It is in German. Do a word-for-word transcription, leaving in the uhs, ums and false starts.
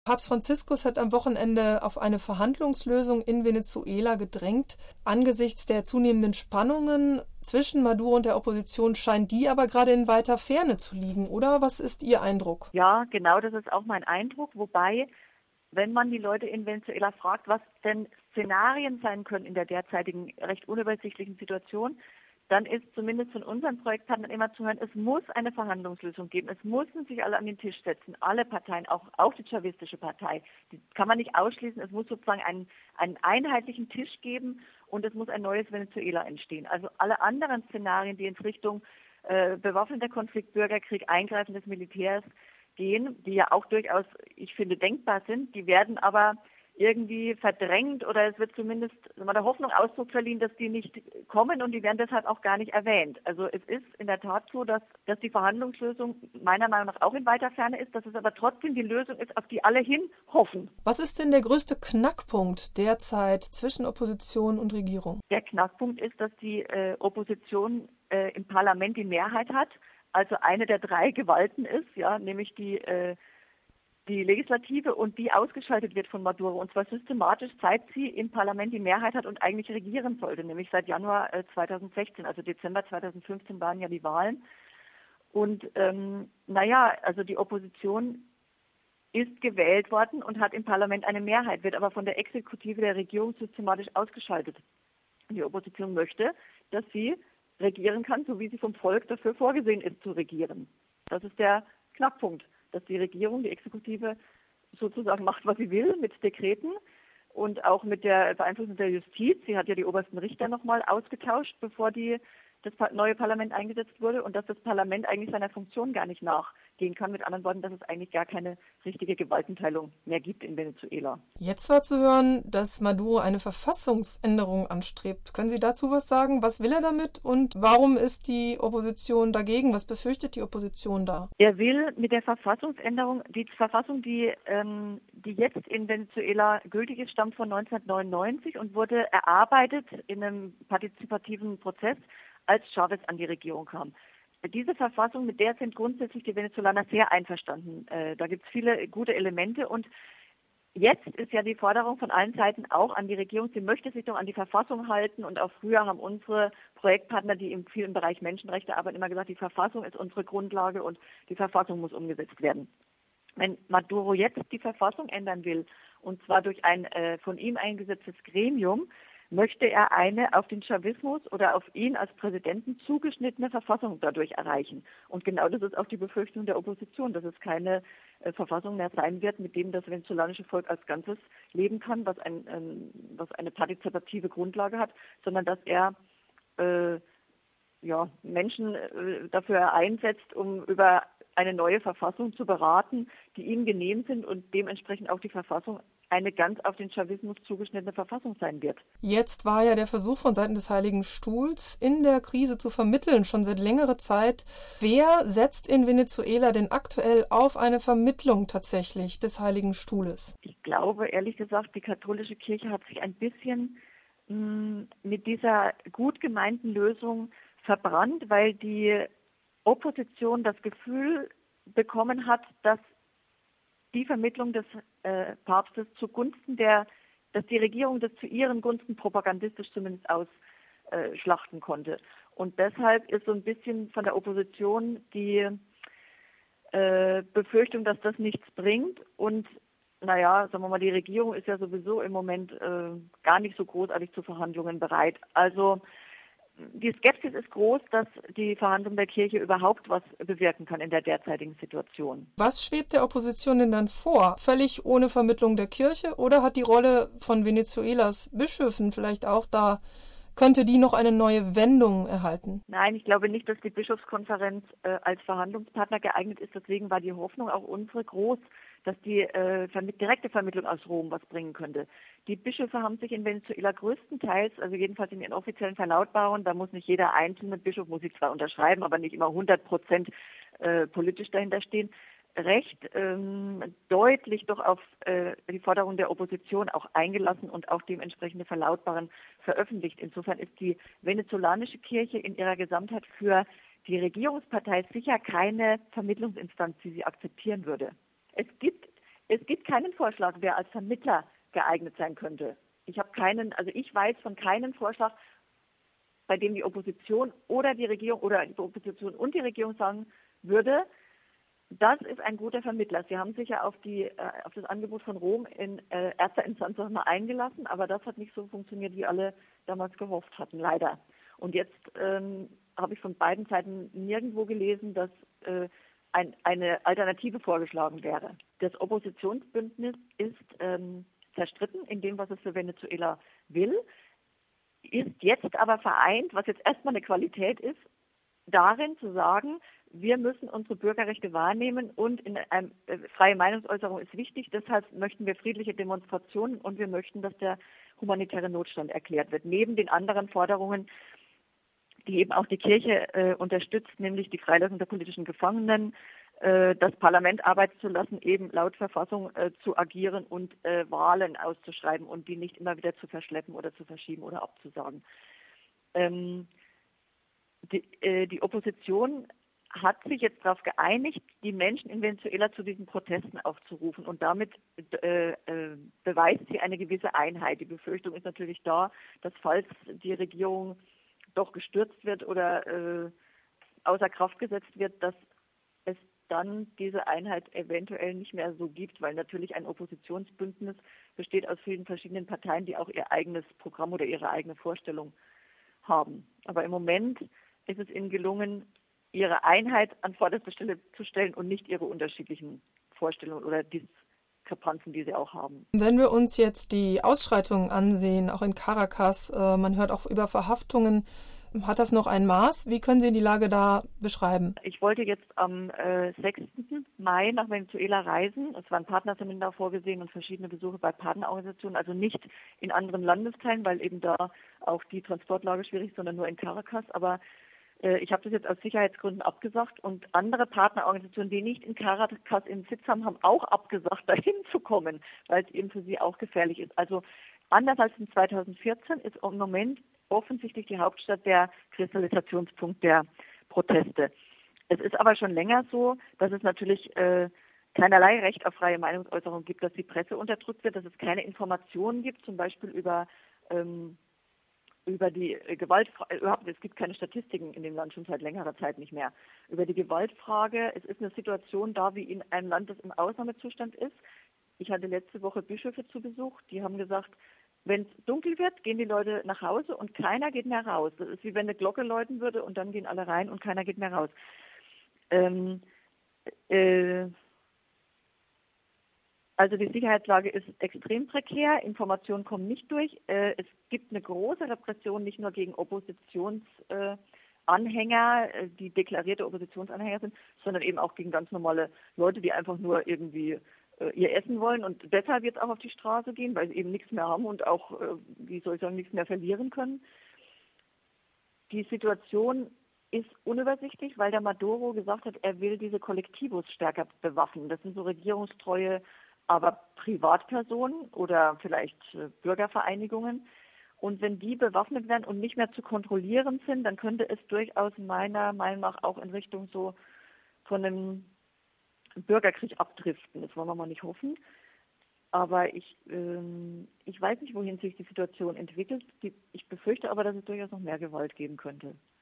Papst Franziskus hat am Wochenende auf eine Verhandlungslösung in Venezuela gedrängt. Angesichts der zunehmenden Spannungen zwischen Maduro und der Opposition scheint die aber gerade in weiter Ferne zu liegen, oder? Was ist Ihr Eindruck? Ja, genau, das ist auch mein Eindruck. Wobei, wenn man die Leute in Venezuela fragt, was denn Szenarien sein können in der derzeitigen recht unübersichtlichen Situation, dann ist zumindest von unseren Projektpartnern immer zu hören, es muss eine Verhandlungslösung geben. Es müssen sich alle an den Tisch setzen, alle Parteien, auch, auch die chavistische Partei. Die kann man nicht ausschließen. Es muss sozusagen einen, einen einheitlichen Tisch geben und es muss ein neues Venezuela entstehen. Also alle anderen Szenarien, die in Richtung äh, bewaffneter Konflikt, Bürgerkrieg, Eingreifen des Militärs gehen, die ja auch durchaus, ich finde, denkbar sind, die werden aber irgendwie verdrängt oder es wird zumindest der Hoffnung Ausdruck verliehen, dass die nicht kommen und die werden deshalb auch gar nicht erwähnt. Also es ist in der Tat so, dass, dass die Verhandlungslösung meiner Meinung nach auch in weiter Ferne ist, dass es aber trotzdem die Lösung ist, auf die alle hin hoffen. Was ist denn der größte Knackpunkt derzeit zwischen Opposition und Regierung? Der Knackpunkt ist, dass die äh, Opposition äh, im Parlament die Mehrheit hat, also eine der drei Gewalten ist, ja, nämlich die äh, die Legislative und die ausgeschaltet wird von Maduro und zwar systematisch, seit sie im Parlament die Mehrheit hat und eigentlich regieren sollte, nämlich seit Januar zweitausendsechzehn, also Dezember zweitausendfünfzehn waren ja die Wahlen. Und ähm, naja, also die Opposition ist gewählt worden und hat im Parlament eine Mehrheit, wird aber von der Exekutive der Regierung systematisch ausgeschaltet. Die Opposition möchte, dass sie regieren kann, so wie sie vom Volk dafür vorgesehen ist zu regieren. Das ist der Knackpunkt, dass die Regierung, die Exekutive sozusagen macht, was sie will mit Dekreten und auch mit der Beeinflussung der Justiz. Sie hat ja die obersten Richter nochmal ausgetauscht, bevor die, das neue Parlament eingesetzt wurde und dass das Parlament eigentlich seiner Funktion gar nicht nachgehen kann. Mit anderen Worten, dass es eigentlich gar keine richtige Gewaltenteilung mehr gibt in Venezuela. Jetzt war zu hören, dass Maduro eine Verfassungsänderung anstrebt. Können Sie dazu was sagen? Was will er damit und warum ist die Opposition dagegen? Was befürchtet die Opposition da? Er will mit der Verfassungsänderung, die Verfassung, die, ähm, die jetzt in Venezuela gültig ist, stammt von neunzehnhundertneunundneunzig und wurde erarbeitet in einem partizipativen Prozess, als Chavez an die Regierung kam. Diese Verfassung, mit der sind grundsätzlich die Venezolaner sehr einverstanden. Äh, da gibt es viele gute Elemente und jetzt ist ja die Forderung von allen Seiten auch an die Regierung, sie möchte sich doch an die Verfassung halten und auch früher haben unsere Projektpartner, die im vielen Bereich Menschenrechte arbeiten, immer gesagt, die Verfassung ist unsere Grundlage und die Verfassung muss umgesetzt werden. Wenn Maduro jetzt die Verfassung ändern will, und zwar durch ein äh, von ihm eingesetztes Gremium, möchte er eine auf den Chavismus oder auf ihn als Präsidenten zugeschnittene Verfassung dadurch erreichen. Und genau das ist auch die Befürchtung der Opposition, dass es keine äh, Verfassung mehr sein wird, mit dem das venezolanische Volk als Ganzes leben kann, was, ein, ähm, was eine partizipative Grundlage hat, sondern dass er äh, ja, Menschen äh, dafür einsetzt, um über eine neue Verfassung zu beraten, die ihm genehm sind und dementsprechend auch die Verfassung eine ganz auf den Chavismus zugeschnittene Verfassung sein wird. Jetzt war ja der Versuch von Seiten des Heiligen Stuhls, in der Krise zu vermitteln, schon seit längerer Zeit. Wer setzt in Venezuela denn aktuell auf eine Vermittlung tatsächlich des Heiligen Stuhles? Ich glaube, ehrlich gesagt, die katholische Kirche hat sich ein bisschen mh, mit dieser gut gemeinten Lösung verbrannt, weil die Opposition das Gefühl bekommen hat, dass die Vermittlung des äh, Papstes zugunsten der, dass die Regierung das zu ihren Gunsten propagandistisch zumindest ausschlachten äh, konnte. Und deshalb ist so ein bisschen von der Opposition die äh, Befürchtung, dass das nichts bringt. Und naja, sagen wir mal, die Regierung ist ja sowieso im Moment äh, gar nicht so großartig zu Verhandlungen bereit. Also die Skepsis ist groß, dass die Verhandlung der Kirche überhaupt was bewirken kann in der derzeitigen Situation. Was schwebt der Opposition denn dann vor? Völlig ohne Vermittlung der Kirche? Oder hat die Rolle von Venezuelas Bischöfen vielleicht auch da, könnte die noch eine neue Wendung erhalten? Nein, ich glaube nicht, dass die Bischofskonferenz äh, als Verhandlungspartner geeignet ist. Deswegen war die Hoffnung auch unsere groß, dass die äh, direkte Vermittlung aus Rom was bringen könnte. Die Bischöfe haben sich in Venezuela größtenteils, also jedenfalls in ihren offiziellen Verlautbarungen, da muss nicht jeder einzelne Bischof, muss ich zwar unterschreiben, aber nicht immer hundert Prozent äh, politisch dahinter stehen, recht ähm, deutlich doch auf äh, die Forderung der Opposition auch eingelassen und auch dementsprechende Verlautbaren veröffentlicht. Insofern ist die venezolanische Kirche in ihrer Gesamtheit für die Regierungspartei sicher keine Vermittlungsinstanz, die sie akzeptieren würde. Es gibt Es gibt keinen Vorschlag, wer als Vermittler geeignet sein könnte. Ich habe keinen, also ich weiß von keinem Vorschlag, bei dem die Opposition oder die Regierung oder die Opposition und die Regierung sagen würde, das ist ein guter Vermittler. Sie haben sich ja auf, die, äh, auf das Angebot von Rom in äh, erster Instanz noch mal eingelassen, aber das hat nicht so funktioniert, wie alle damals gehofft hatten, leider. Und jetzt ähm, habe ich von beiden Seiten nirgendwo gelesen, dass äh, ein, eine Alternative vorgeschlagen wäre. Das Oppositionsbündnis ist ähm, zerstritten in dem, was es für Venezuela will, ist jetzt aber vereint, was jetzt erstmal eine Qualität ist, darin zu sagen, wir müssen unsere Bürgerrechte wahrnehmen und in einem, äh, freie Meinungsäußerung ist wichtig, deshalb möchten wir friedliche Demonstrationen und wir möchten, dass der humanitäre Notstand erklärt wird. Neben den anderen Forderungen, die eben auch die Kirche äh, unterstützt, nämlich die Freilassung der politischen Gefangenen, äh, das Parlament arbeiten zu lassen, eben laut Verfassung äh, zu agieren und äh, Wahlen auszuschreiben und die nicht immer wieder zu verschleppen oder zu verschieben oder abzusagen. Ähm, die, äh, die Opposition hat sich jetzt darauf geeinigt, die Menschen in Venezuela zu diesen Protesten aufzurufen und damit äh, äh, beweist sie eine gewisse Einheit. Die Befürchtung ist natürlich da, dass falls die Regierung doch gestürzt wird oder äh, außer Kraft gesetzt wird, dass es dann diese Einheit eventuell nicht mehr so gibt, weil natürlich ein Oppositionsbündnis besteht aus vielen verschiedenen Parteien, die auch ihr eigenes Programm oder ihre eigene Vorstellung haben. Aber im Moment ist es ihnen gelungen, ihre Einheit an vorderster Stelle zu stellen und nicht ihre unterschiedlichen Vorstellungen oder Diskrepanzen, die sie auch haben. Wenn wir uns jetzt die Ausschreitungen ansehen, auch in Caracas, äh, man hört auch über Verhaftungen, hat das noch ein Maß? Wie können Sie die Lage da beschreiben? Ich wollte jetzt am äh, sechsten Mai nach Venezuela reisen. Es war ein Partnerseminar vorgesehen und verschiedene Besuche bei Partnerorganisationen, also nicht in anderen Landesteilen, weil eben da auch die Transportlage schwierig ist, sondern nur in Caracas. Aber ich habe das jetzt aus Sicherheitsgründen abgesagt und andere Partnerorganisationen, die nicht in Caracas im Sitz haben, haben auch abgesagt, dahin zu kommen, weil es eben für sie auch gefährlich ist. Also anders als in zweitausendvierzehn ist im Moment offensichtlich die Hauptstadt der Kristallisationspunkt der Proteste. Es ist aber schon länger so, dass es natürlich äh, keinerlei Recht auf freie Meinungsäußerung gibt, dass die Presse unterdrückt wird, dass es keine Informationen gibt, zum Beispiel über ähm, über die Gewaltfrage, überhaupt, es gibt keine Statistiken in dem Land schon seit längerer Zeit nicht mehr, über die Gewaltfrage. Es ist eine Situation da, wie in einem Land, das im Ausnahmezustand ist. Ich hatte letzte Woche Bischöfe zu Besuch, die haben gesagt, wenn es dunkel wird, gehen die Leute nach Hause und keiner geht mehr raus. Das ist wie wenn eine Glocke läuten würde und dann gehen alle rein und keiner geht mehr raus. Ähm, äh, Also die Sicherheitslage ist extrem prekär, Informationen kommen nicht durch. Es gibt eine große Repression nicht nur gegen Oppositionsanhänger, die deklarierte Oppositionsanhänger sind, sondern eben auch gegen ganz normale Leute, die einfach nur irgendwie ihr Essen wollen und deshalb jetzt auch auf die Straße gehen, weil sie eben nichts mehr haben und auch, wie soll ich sagen, nichts mehr verlieren können. Die Situation ist unübersichtlich, weil der Maduro gesagt hat, er will diese Kollektivos stärker bewaffnen. Das sind so regierungstreue aber Privatpersonen oder vielleicht äh, Bürgervereinigungen. Und wenn die bewaffnet werden und nicht mehr zu kontrollieren sind, dann könnte es durchaus meiner Meinung nach auch in Richtung so von einem Bürgerkrieg abdriften. Das wollen wir mal nicht hoffen. Aber ich, ähm, ich weiß nicht, wohin sich die Situation entwickelt. Die, ich befürchte aber, dass es durchaus noch mehr Gewalt geben könnte.